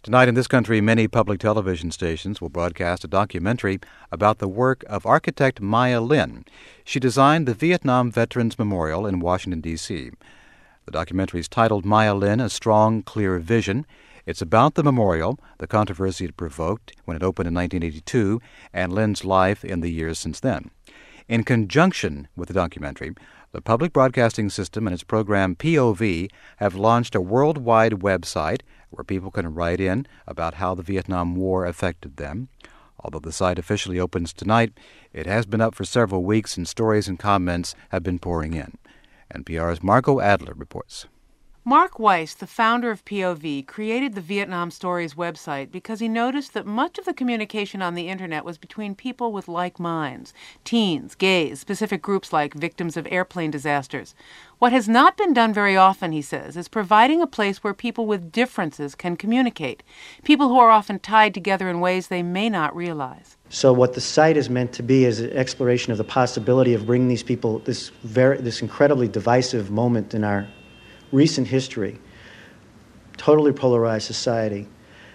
Tonight in this country, many public television stations will broadcast a documentary about the work of architect Maya Lin. She designed the Vietnam Veterans Memorial in Washington, D.C. The documentary is titled Maya Lin, A Strong, Clear Vision. It's about the memorial, the controversy it provoked when it opened in 1982, and Lin's life in the years since then. In conjunction with the documentary, the Public Broadcasting System and its program POV have launched a worldwide website where people can write in about how the Vietnam War affected them. Although the site officially opens tonight, it has been up for several weeks and stories and comments have been pouring in. NPR's Margot Adler reports. Mark Weiss, the founder of POV, created the Vietnam Stories website because he noticed that much of the communication on the Internet was between people with like minds, teens, gays, specific groups like victims of airplane disasters. What has not been done very often, he says, is providing a place where people with differences can communicate, people who are often tied together in ways they may not realize. So what the site is meant to be is an exploration of the possibility of bringing these people, this incredibly divisive moment in our recent history, totally polarized society,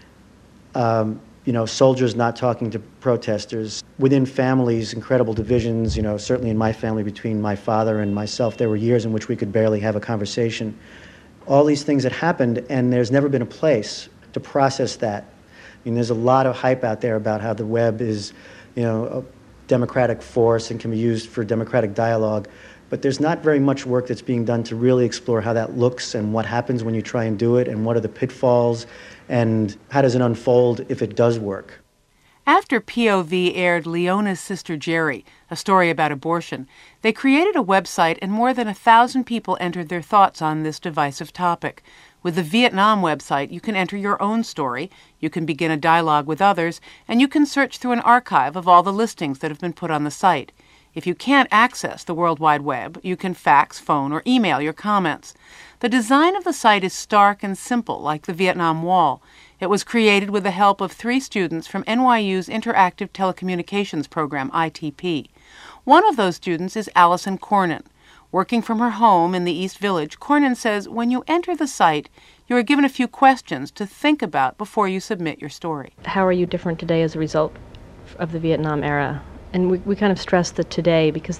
soldiers not talking to protesters, within families, incredible divisions, certainly in my family between my father and myself, there were years in which we could barely have a conversation. All these things that happened, and there's never been a place to process that. There's a lot of hype out there about how the web is, a democratic force and can be used for democratic dialogue. But there's not very much work that's being done to really explore how that looks and what happens when you try and do it and what are the pitfalls and how does it unfold if it does work. After POV aired Leona's Sister Jerry, a story about abortion, they created a website and more than 1,000 people entered their thoughts on this divisive topic. With the Vietnam website, you can enter your own story, you can begin a dialogue with others, and you can search through an archive of all the listings that have been put on the site. If you can't access the World Wide Web, you can fax, phone, or email your comments. The design of the site is stark and simple, like the Vietnam Wall. It was created with the help of 3 students from NYU's Interactive Telecommunications Program, ITP. One of those students is Allison Cornyn. Working from her home in the East Village, Cornyn says when you enter the site, you are given a few questions to think about before you submit your story. How are you different today as a result of the Vietnam era? And we kind of stress the today because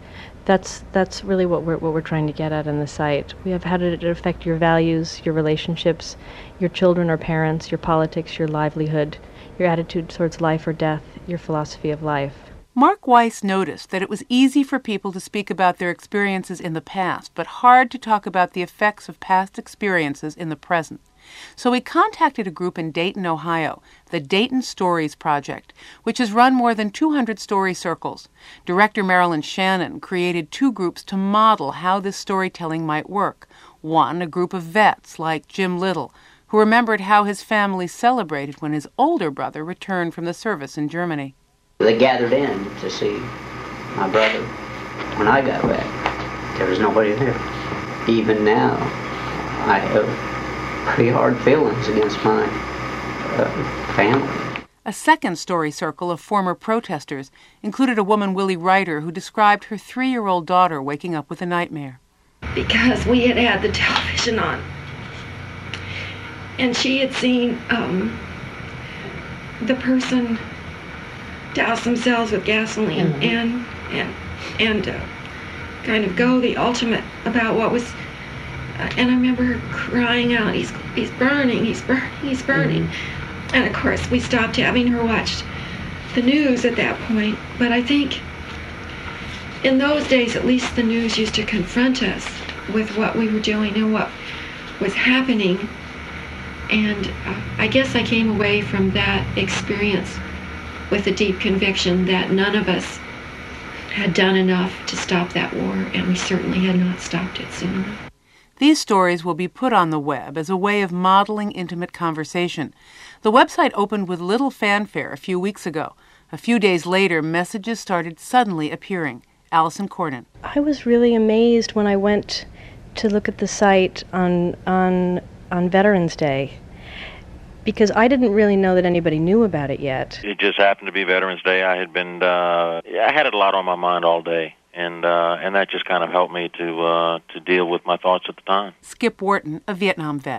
that's really what we're trying to get at in the site. We have how did it affect your values, your relationships, your children or parents, your politics, your livelihood, your attitude towards life or death, your philosophy of life. Mark Weiss noticed that it was easy for people to speak about their experiences in the past, but hard to talk about the effects of past experiences in the present. So he contacted a group in Dayton, Ohio, the Dayton Stories Project, which has run more than 200 story circles. Director Marilyn Shannon created 2 groups to model how this storytelling might work. One, a group of vets like Jim Little, who remembered how his family celebrated when his older brother returned from the service in Germany. They gathered in to see my brother when I got back. There was nobody there. Even now, I have pretty hard feelings against my family. A second story circle of former protesters included a woman, Willie Ryder, who described her 3-year-old daughter waking up with a nightmare. Because we had the television on, and she had seen the person douse themselves with gasoline and kind of go the ultimate about what was. And I remember her crying out, he's burning, he's burning, he's burning. And of course, we stopped having her watch the news at that point. But I think in those days, at least the news used to confront us with what we were doing and what was happening. And I guess I came away from that experience with a deep conviction that none of us had done enough to stop that war, and we certainly had not stopped it soon enough. These stories will be put on the web as a way of modeling intimate conversation. The website opened with little fanfare a few weeks ago. A few days later, messages started suddenly appearing. Allison Cornyn. I was really amazed when I went to look at the site on Veterans Day, because I didn't really know that anybody knew about it yet. It just happened to be Veterans Day. I had a lot on my mind all day. And that just kind of helped me to deal with my thoughts at the time. Skip Wharton, a Vietnam vet.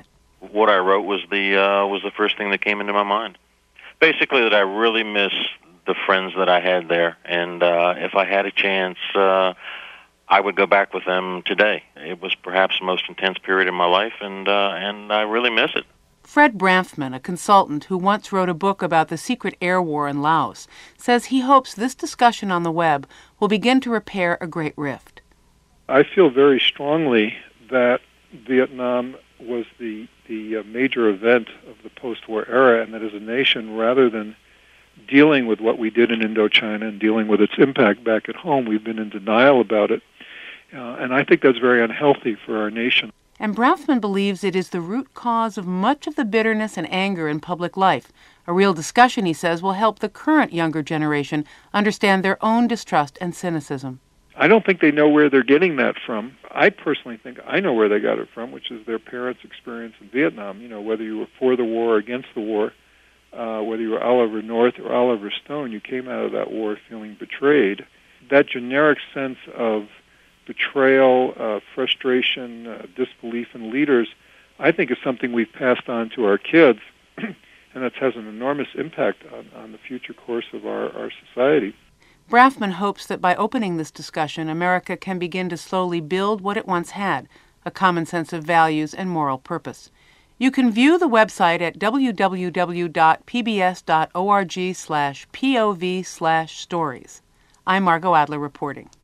what I wrote was the first thing that came into my mind. Basically, that I really miss the friends that I had there, and if I had a chance, I would go back with them today. It was perhaps the most intense period in my life, and I really miss it. Fred Bramfman, a consultant who once wrote a book about the secret air war in Laos, says he hopes this discussion on the web will begin to repair a great rift. I feel very strongly that Vietnam was the major event of the post-war era, and that as a nation, rather than dealing with what we did in Indochina and dealing with its impact back at home, we've been in denial about it. And I think that's very unhealthy for our nation. And Bramfman believes it is the root cause of much of the bitterness and anger in public life. A real discussion, he says, will help the current younger generation understand their own distrust and cynicism. I don't think they know where they're getting that from. I personally think I know where they got it from, which is their parents' experience in Vietnam. You know, whether you were for the war or against the war, whether you were Oliver North or Oliver Stone, you came out of that war feeling betrayed. That generic sense of betrayal, frustration, disbelief in leaders, I think is something we've passed on to our kids, and that has an enormous impact on the future course of our society. Bramfman hopes that by opening this discussion, America can begin to slowly build what it once had, a common sense of values and moral purpose. You can view the website at www.pbs.org/POV/stories. I'm Margot Adler reporting.